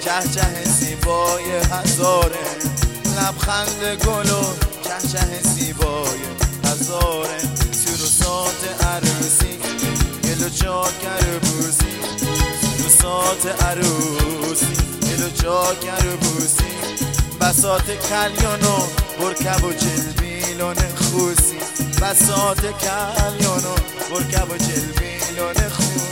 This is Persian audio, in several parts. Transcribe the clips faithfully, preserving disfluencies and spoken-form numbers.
چه چه زیبای هزاره، لبخند گل و چه چه زیبای هزاره، سر و سات عروسی گل و چاکر بوسی، سر و سات عروسی گل و چاکر بوسی، بساط کلیان و برکب و جلبیلون خوسی، بساط کلیان و برکب و جلبیلون خوسی.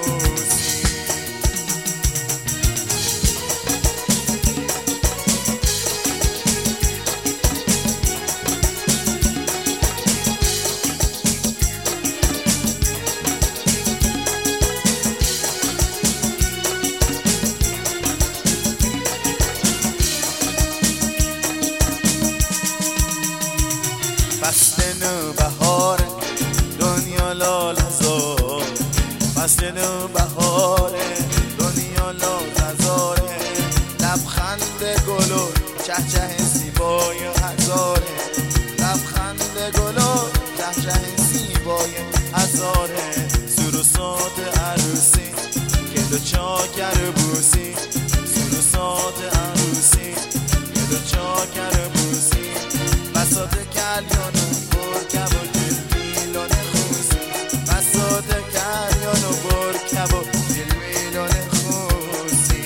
فصل نو بهار دنیا لال هزار، فصل نو بهار دنیا لال هزاره، لبخند گل و چه چه زیبای هزاره، لبخند گل و چه چه زیبای هزاره، سر و سات عروسی گل و چاکر بوسی، سر و سات عروسی گل و چاکر بوسی، بساط کلیان و برکب و جلبیلون خوسی، بساط کلیان و برکب و جلبیلون خوسی،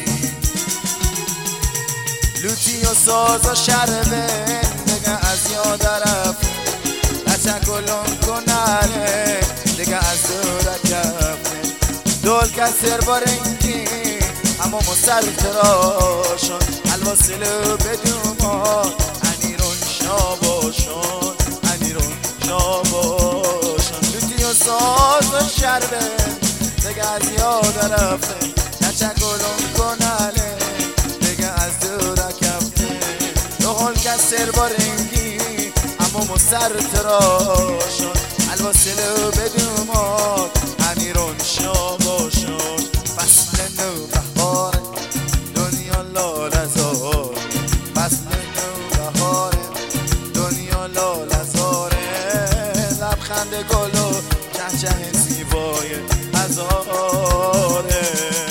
لوتی و ساز و شربه دیگه از یاد رفته، نچکلون کناره دیگه از دور رفته، دول کسر بارنگی اما مستر تراشون، الواسلو بدومان شاباشون انیرون شاباشون، لوتی و ساز و شربه دیگه از یاد رفته، نچکلون کناله دیگه از دور رفته، دهل کسر بارنگی اما مستر تراشون، الواسلو بدومان انیرون شاباشون، فصل نو بهار دنیا لال هزار، فصل نو بهار دنیا لال هزاره، لبخند گل و چه چه زیبای هزاره.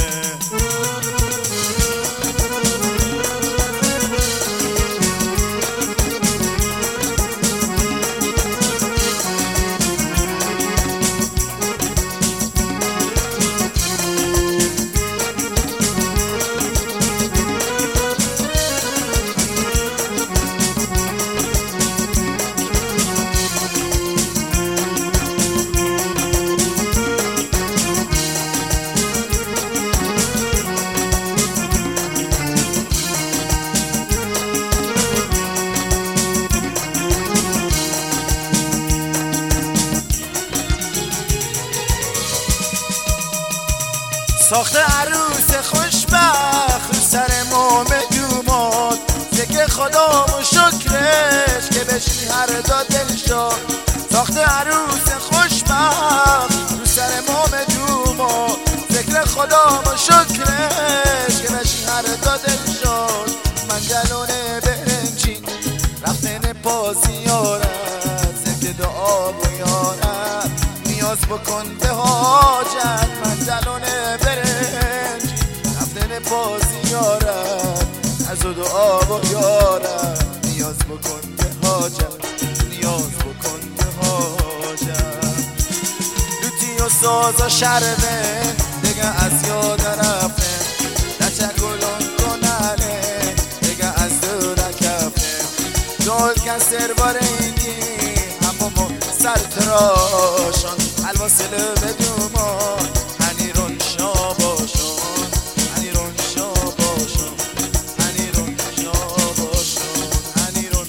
ساخت عروس خوشبخت رو سر موم دوماد، ذکر خدا و شکرش که بشی هر دا دل شد، ساخت عروس خوشبخت رو سر موم دوماد، ذکر خدا و شکرش که بشی هر دا دل شد، من جلونه برنجی رفتن پا زیارت، ذکر دعا و یارت نیاز بکن به حاجت، من جلونه برنجی رفتن پا زیارت، از و دعا و یارت نیاز بکن به حاجت، نیاز بکن به حاجت، لوتی و ساز و شربه دیگه از یاد رفته، نچکلون کناله دیگه از دور رفته، دول کسر بارنگی همو سر تراشون، الواسلو بدومان انیرون شاباشون، انیرون شاباشون، انیرون شاباشون، انیرون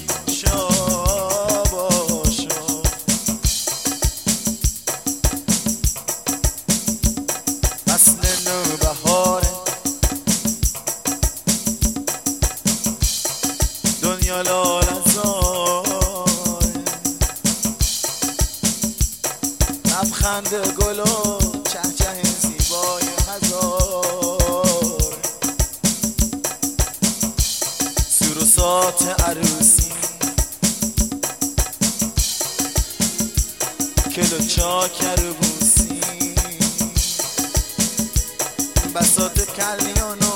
شاباشون. فصل نو بهاره دنیا لال هزاره، لبخند گل و چه چه زیبای هزار، سر و سات عروسی کل و چاکر بوسی، بساط کلیان